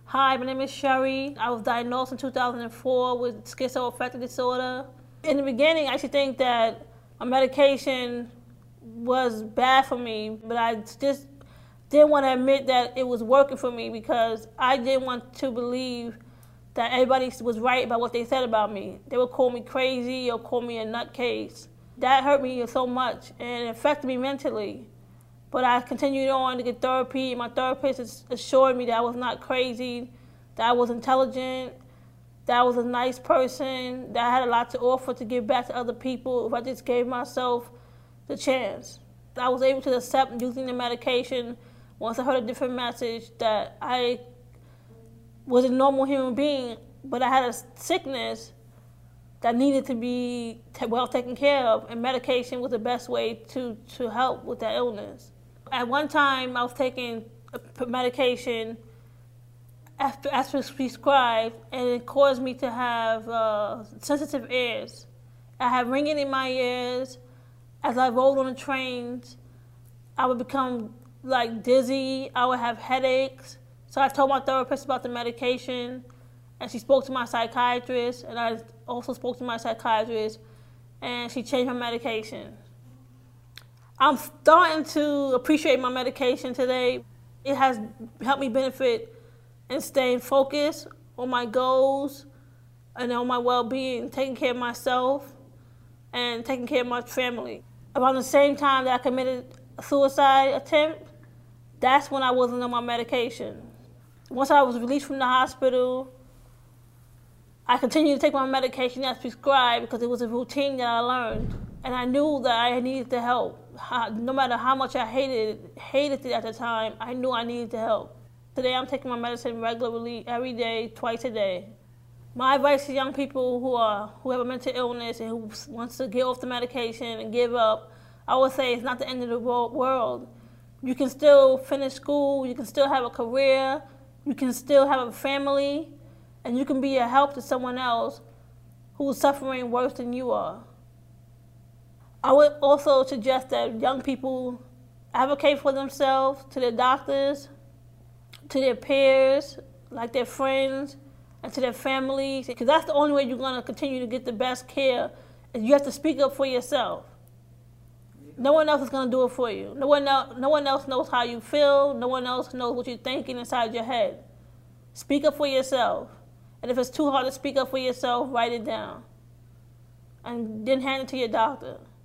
Hi, my name is Sherry. I was diagnosed in 2004 with schizoaffective disorder. In the beginning, I used to think that my medication was bad for me, but I just didn't want to admit that it was working for me because I didn't want to believe that everybody was right about what they said about me. They would call me crazy or call me a nutcase. That hurt me so much and it affected me mentally. But I continued on to get therapy. My therapist assured me that I was not crazy, that I was intelligent, that I was a nice person, that I had a lot to offer to give back to other people if I just gave myself the chance. I was able to accept using the medication once I heard a different message that I was a normal human being, but I had a sickness that needed to be well taken care of, and medication was the best way to help with that illness. At one time, I was taking medication as prescribed, and it caused me to have sensitive ears. I had ringing in my ears. As I rode on the trains, I would become like dizzy. I would have headaches. So I told my therapist about the medication, and she spoke to my psychiatrist, and I also spoke to my psychiatrist, and she changed my medication. I'm starting to appreciate my medication today. It has helped me benefit in staying focused on my goals and on my well-being, taking care of myself and taking care of my family. Around the same time that I committed a suicide attempt, that's when I wasn't on my medication. Once I was released from the hospital, I continued to take my medication as prescribed because it was a routine that I learned. And I knew that I needed the help. No matter how much I hated it at the time, I knew I needed the help. Today I'm taking my medicine regularly, every day, twice a day. My advice to young people who have a mental illness and who wants to get off the medication and give up, I would say it's not the end of the world. You can still finish school, you can still have a career, you can still have a family, and you can be a help to someone else who's suffering worse than you are. I would also suggest that young people advocate for themselves, to their doctors, to their peers, like their friends, and to their families, because that's the only way you're going to continue to get the best care, is you have to speak up for yourself. No one else is going to do it for you. No one else knows how you feel. No one else knows what you're thinking inside your head. Speak up for yourself. And if it's too hard to speak up for yourself, write it down. And then hand it to your doctor.